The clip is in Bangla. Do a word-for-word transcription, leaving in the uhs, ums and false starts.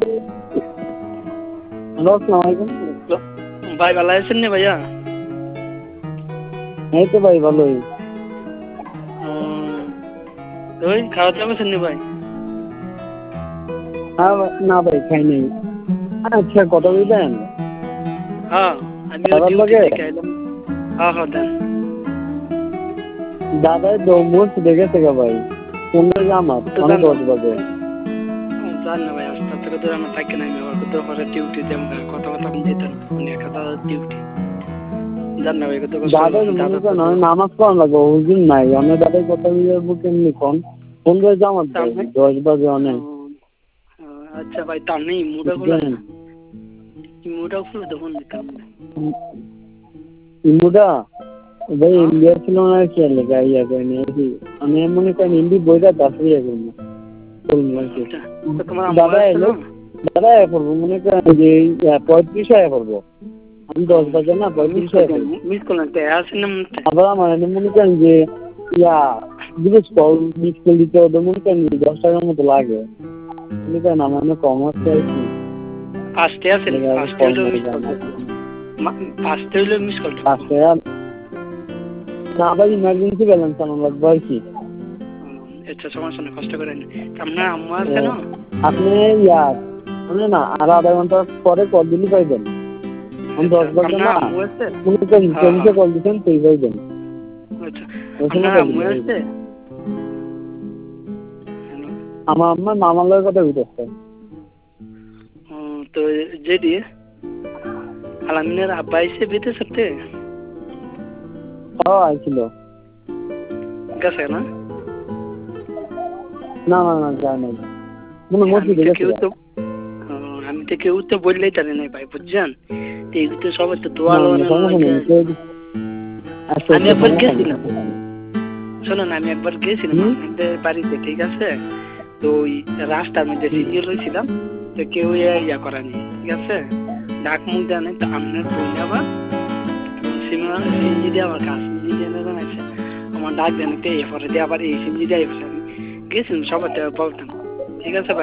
হ্যালো, আসসালামু আলাইকুম। ভাই ভালো আছেন নি ভাইয়া? এই তো ভাই ভালোই। ওই খাওয়া দাওয়া করছেন নি ভাই? হ্যাঁ না ভাই খাই নাই। আচ্ছা কথা বলবেন? হ্যাঁ আমি দাদার ডিউটি লগে থেকে আইলাম। হ্যাঁ হ্যাঁ দেন। দাদাই দৌড় দেখেছে গা ভাই। পনেরো জামাত তো মানে জান দশ বাজে। জান না ভাই আস্তে আস্তে করে আমার থাকে না, আমি আবার কত পরে ডিউটি দেবো, কথা কথা দিতেন উনি একটা দাদার ডিউটি জান না ভাই কত কষ্ট দাদাই মনে দাদা তো করেন আমি নামাজ পড়ান লাগবো ওই নাই অনেক দাদাই কথা বলবো কেমনি কন পনেরো জামাত ভাই দশ বাজে অনেক। আচ্ছা ভাই তার নেই মুডা খোলা না, মুডা খুলে তখন দিতাম ইমুডা ভাই ইন্ডিয়া ছিল না কি লেখা ইয়া করে নিয়েছি আমি মনে করেন হিন্দি বইটা দাসই এখন তোমার দাদা এলো দাদা এ করবো মনে করেন যে পঁয়ত্রিশ আয়া করবো আমি দশ বাজে না পঁয়ত্রিশ মিস করলাম আবার আমার মনে করেন যে ইয়া দিবস কল মিস করে দিতে হবে মনে করেন দশ টাকার মতো লাগে মনে করেন আমার অনেক কম হচ্ছে আর কি আসতে আসেন আসতে হইলেও মিস করতে আসতে হইলেও মিস করতে আসতে না ভাই ইমার্জেন্সি ব্যালেন্স আমার লাগবে আর কি। আচ্ছা সমস্যা নেই কষ্ট করেন আপনার আম্মা আছে না আপনি ইয়া শুনে না আর আধা ঘন্টা পরে কল দিলে পাইবেন আমি দশ বাজে না মনে করেন চল্লিশে কল দিচ্ছেন সেই পাইবেন। আমার আম্মা মামার লোকের কথা বুঝতে তো যেটি আলামিনের আব্বা এসে বেঁধে সাথে আইছিল গেছে না না না না যায় নাই মনে মসজিদে গেছে আমি তো কেউ তো বললেই জানি নাই ভাই বুঝছেন এইগুলো তো সবাই তো দোয়া আমি একবার গেছিলাম শোনো না আমি একবার গেছিলাম আপনাদের বাড়িতে ঠিক আছে তো ওই রাস্তার মধ্যে সিরিয়াল হয়েছিলাম তো কেউ ইয়া করেনি ঠিক আছে ডাক মুখ জানে তো আপনার বোন আবার সিনেমা সিঞ্জি দিয়ে আবার কাজ সিঞ্জি দিয়ে জানাইছে আমার ডাক জানে তো এরপরে দিয়ে আবার এই সিঞ্জি দিয়ে গেছিলাম সবার বলতাম ঠিক আছে ভাই।